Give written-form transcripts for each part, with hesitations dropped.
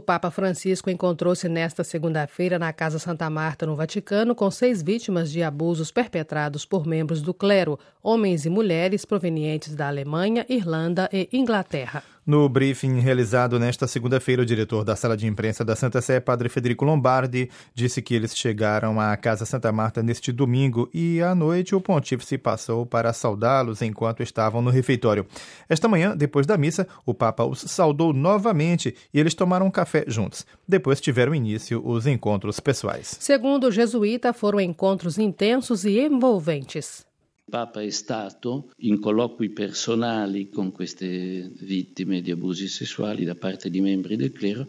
Papa Francisco encontrou-se nesta segunda-feira na Casa Santa Marta, no Vaticano, com 6 vítimas de abusos perpetrados por membros do clero, homens e mulheres provenientes da Alemanha, Irlanda e Inglaterra. No briefing realizado nesta segunda-feira, o diretor da sala de imprensa da Santa Sé, Padre Federico Lombardi, disse que eles chegaram à Casa Santa Marta neste domingo e, à noite, o pontífice passou para saudá-los enquanto estavam no refeitório. Esta manhã, depois da missa, o Papa os saudou novamente e eles tomaram um café juntos. Depois tiveram início os encontros pessoais. Segundo o jesuíta, foram encontros intensos e envolventes. Il Papa è stato in colloqui personali con queste vittime di abusi sessuali da parte di membri del clero.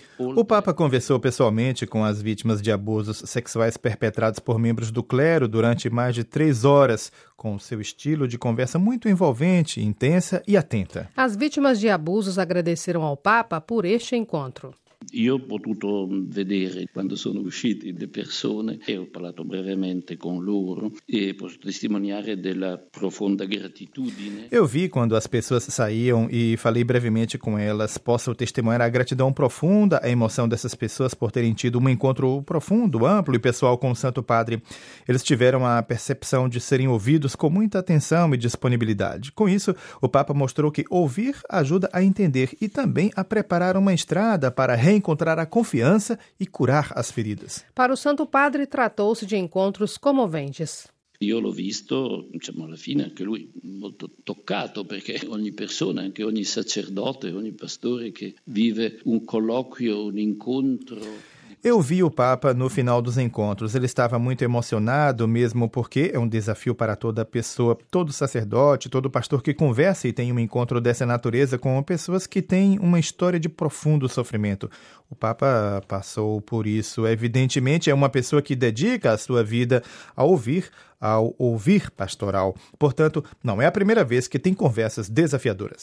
O Papa conversou pessoalmente com as vítimas de abusos sexuais perpetrados por membros do clero durante mais de 3 horas, com seu estilo de conversa muito envolvente, intensa e atenta. As vítimas de abusos agradeceram ao Papa por este encontro. Io ho potuto vedere quando sono uscite le persone e ho parlato brevemente con loro e posso testimoniare della profonda gratitudine. Eu vi quando as pessoas saíam e falei brevemente com elas. Posso testemunhar a gratidão profunda, a emoção dessas pessoas por terem tido um encontro profundo, amplo e pessoal com o Santo Padre. Eles tiveram a percepção de serem ouvidos com muita atenção e disponibilidade. Com isso, o Papa mostrou que ouvir ajuda a entender e também a preparar uma estrada para reencontrar a confiança e curar as feridas. Para o Santo Padre, tratou-se de encontros comoventes. Io l'ho visto, alla fine anche lui molto toccato, perché ogni persona, anche ogni sacerdote, ogni pastore che vive un colloquio, un incontro. Eu vi o Papa no final dos encontros. Ele estava muito emocionado, mesmo porque é um desafio para toda pessoa, todo sacerdote, todo pastor que conversa e tem um encontro dessa natureza com pessoas que têm uma história de profundo sofrimento. O Papa passou por isso. Evidentemente, é uma pessoa que dedica a sua vida ao ouvir pastoral. Portanto, não é a primeira vez que tem conversas desafiadoras.